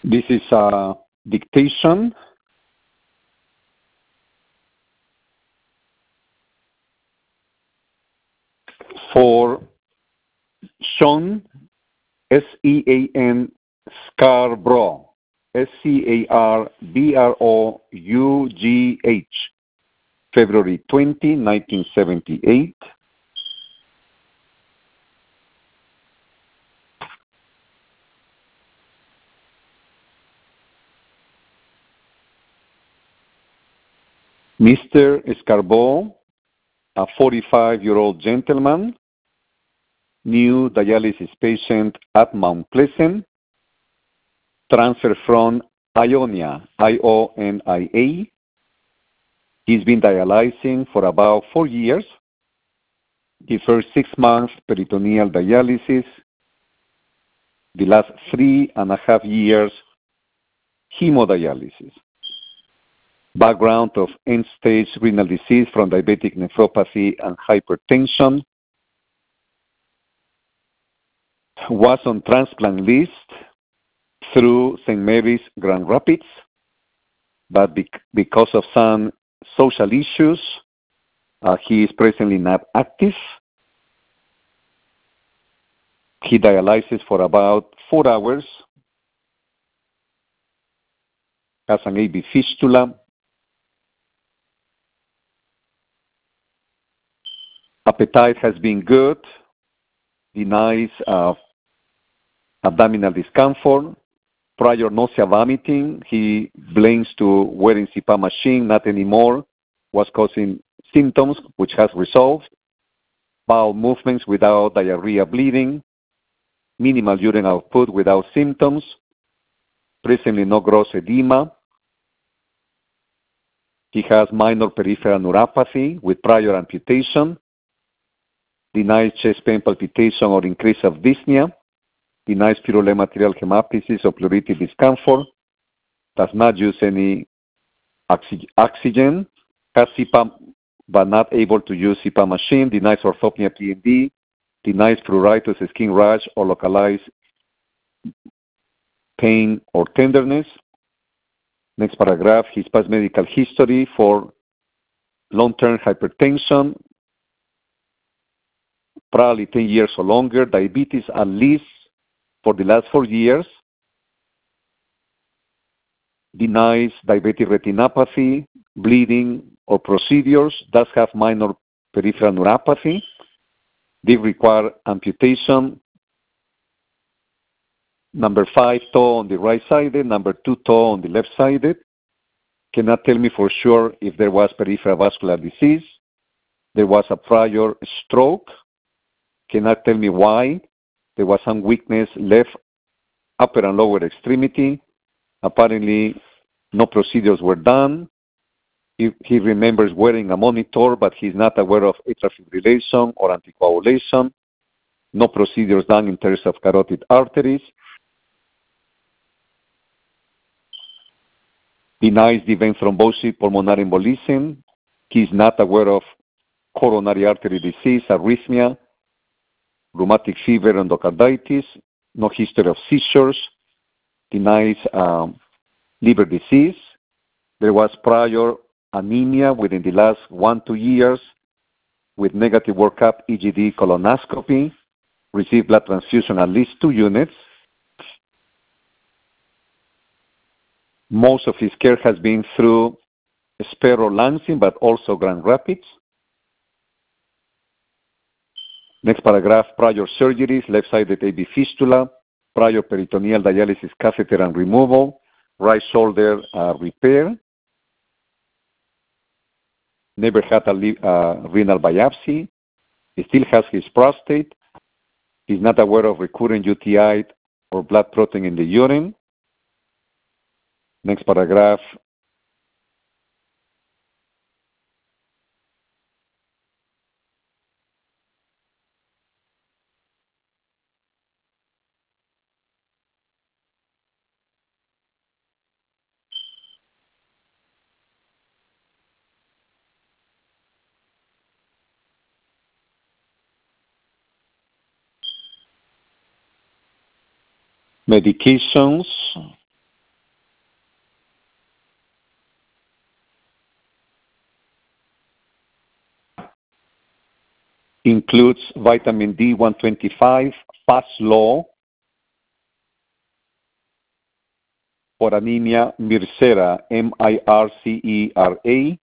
This is a dictation for Sean, S-E-A-N, Scarbrough, S-C-A-R-B-R-O-U-G-H, February 20, 1978. Mr. Scarborough, a 45-year-old gentleman, new dialysis patient at Mount Pleasant, transferred from Ionia, I-O-N-I-A. He's been dialyzing for about 4 years. The first 6 months, peritoneal dialysis. The last 3.5 years, hemodialysis. Background of end-stage renal disease from diabetic nephropathy and hypertension. Was on transplant list through St. Mary's Grand Rapids, but because of some social issues, he is presently not active. He dialyzes for about 4 hours, has an AV fistula, appetite has been good, denies abdominal discomfort, prior nausea, vomiting. He blames to wearing CPAP machine, not anymore, was causing symptoms, which has resolved. Bowel movements without diarrhea, bleeding, minimal urine output without symptoms, presently no gross edema. He has minor peripheral neuropathy with prior amputation, denies chest pain, palpitation, or increase of dyspnea, denies purulent material hemoptysis or pleuritic discomfort, does not use any oxygen, has CPAP but not able to use CPAP machine, denies orthopnea PND, denies pruritus, skin rash, or localized pain or tenderness. Next paragraph, his past medical history for long-term hypertension, probably 10 years or longer, diabetes at least for the last 4 years, denies diabetic retinopathy, bleeding, or procedures, does have minor peripheral neuropathy, did require amputation, number 5 toe on the right side, number 2 toe on the left side, cannot tell me for sure if there was peripheral vascular disease, there was a prior stroke, cannot tell me why, there was some weakness left upper and lower extremity, apparently no procedures were done. He remembers wearing a monitor, but he's not aware of atrial fibrillation or anticoagulation. No procedures done in terms of carotid arteries. Denies the vein thrombosis, pulmonary embolism. He's not aware of coronary artery disease, arrhythmia, rheumatic fever, endocarditis. No history of seizures. Denies liver disease. There was prior anemia within the last 1-2 years with negative workup, EGD, colonoscopy, received blood transfusion at least 2 units. Most of his care has been through Sparrow Lansing, but also Grand Rapids. Next paragraph, prior surgeries, left-sided AV fistula, prior peritoneal dialysis catheter and removal, right shoulder repair, never had a renal biopsy. He still has his prostate. He's not aware of recurrent UTI or blood protein in the urine. Next paragraph. Medications. includes vitamin D125, Faslow, for anemia, Mircera, Mircera,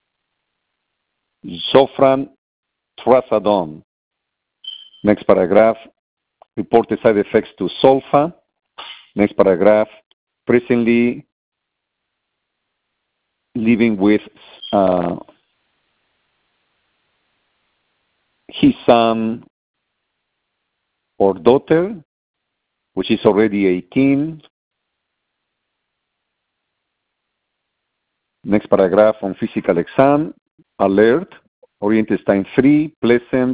Zofran, Trazodone. Next paragraph, reported side effects to sulfa. Next paragraph, presently living with his son or daughter, which is already 18. Next paragraph on physical exam, alert, intestine free, pleasant,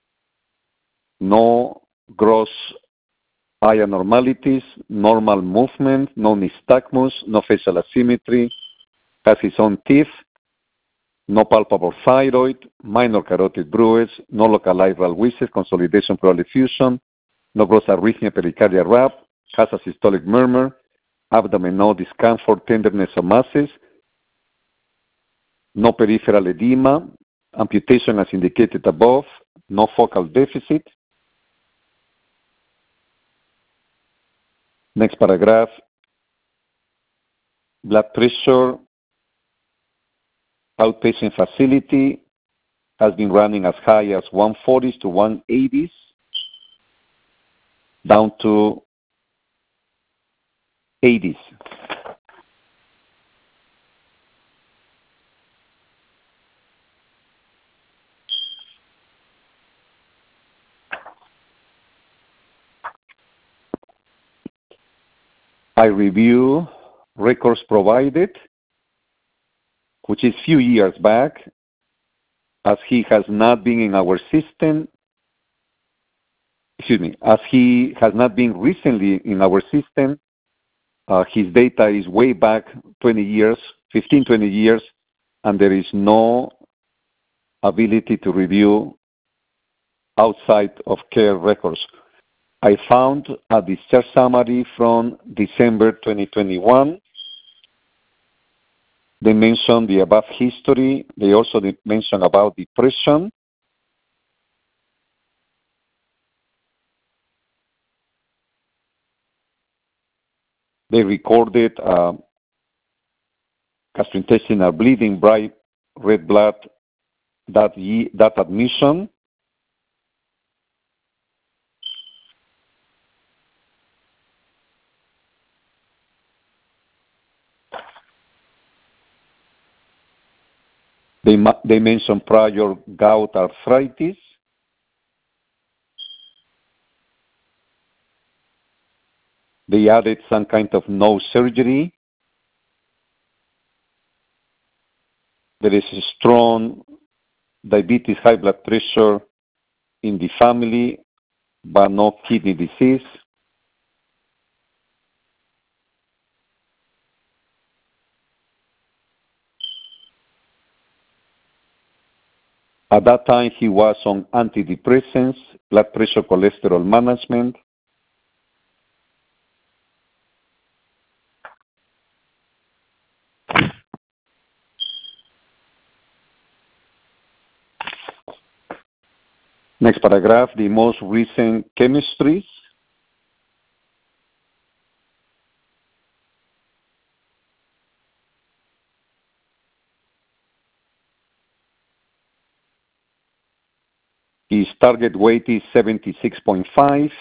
no gross eye abnormalities, normal movement, no nystagmus, no facial asymmetry, has his own teeth, no palpable thyroid, minor carotid bruise, no localized Ralwieses, consolidation pleural effusion, no gross arrhythmia, pericardial rap, has a systolic murmur, abdomen no discomfort, tenderness or masses, no peripheral edema, amputation as indicated above, no focal deficit. Next paragraph, blood pressure, outpatient facility has been running as high as 140s to 180s, down to 80s. I review records provided, which is few years back, as he has not been in our system, as he has not been recently in our system. His data is way back 20 years, 15, 20 years, and there is no ability to review outside of care records. I found a discharge summary from December 2021. They mention the above history. They also mention about depression. They recorded gastrointestinal bleeding, bright red blood, that admission. They mention prior gout arthritis. They added some kind of nose surgery. There is a strong diabetes, high blood pressure in the family, but no kidney disease. At that time, he was on antidepressants, blood pressure, cholesterol management. Next paragraph, the most recent chemistries. His target weight is 76.5.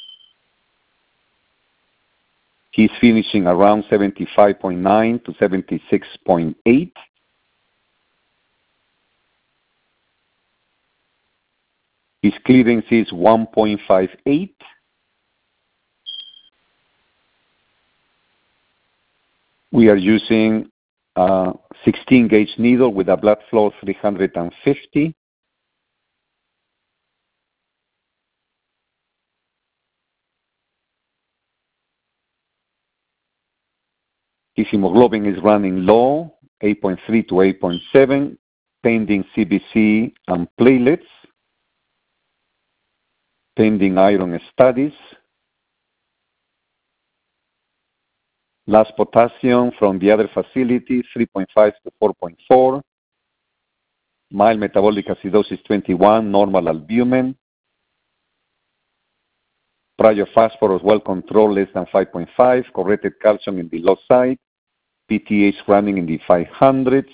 He's finishing around 75.9 to 76.8. His clearance is 1.58. We are using a 16-gauge needle with a blood flow of 350. His hemoglobin is running low, 8.3 to 8.7, pending CBC and platelets, pending iron studies. Last potassium from the other facility, 3.5 to 4.4. mild metabolic acidosis 21, normal albumin. Prior phosphorus well controlled, less than 5.5, corrected calcium in the low side, PTH running in the 500s.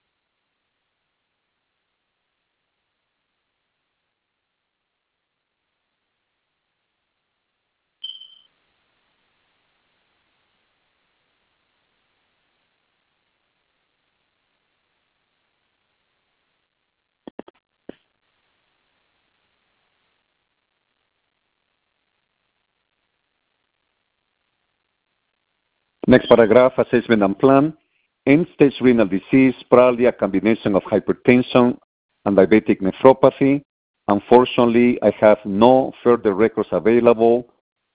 Next paragraph, assessment and plan. End-stage renal disease, probably a combination of hypertension and diabetic nephropathy. Unfortunately, I have no further records available.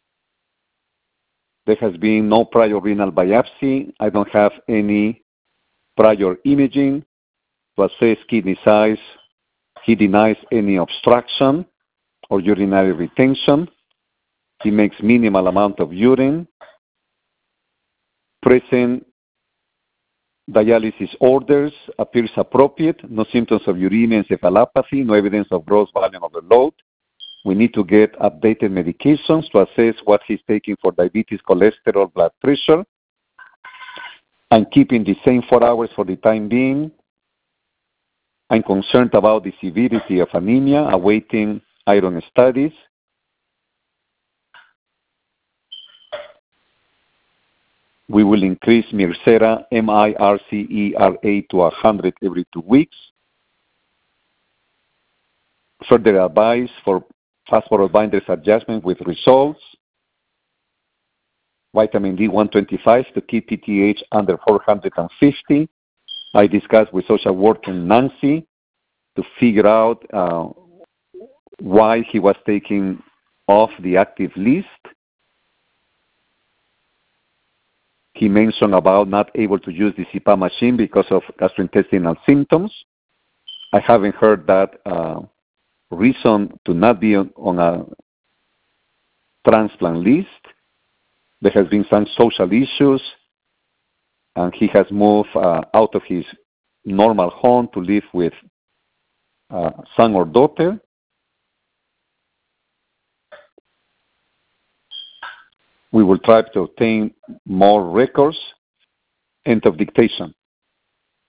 There has been no prior renal biopsy. I don't have any prior imaging to assess kidney size. He denies any obstruction or urinary retention. He makes minimal amount of urine. Present dialysis orders appears appropriate. No symptoms of uremia, encephalopathy, no evidence of gross volume overload. We need to get updated medications to assess what he's taking for diabetes, cholesterol, blood pressure. I'm keeping the same 4 hours for the time being. I'm concerned about the severity of anemia, awaiting iron studies. We will increase Mircera, MIRCERA to 100 every 2 weeks. Further advice for phosphorus binders adjustment with results. Vitamin D 125 to keep PTH under 450. I discussed with social worker Nancy to figure out why he was taken off the active list. He mentioned about not able to use the CPAP machine because of gastrointestinal symptoms. I haven't heard that reason to not be on a transplant list. There has been some social issues, and he has moved out of his normal home to live with son or daughter. We will try to obtain more records. End of dictation.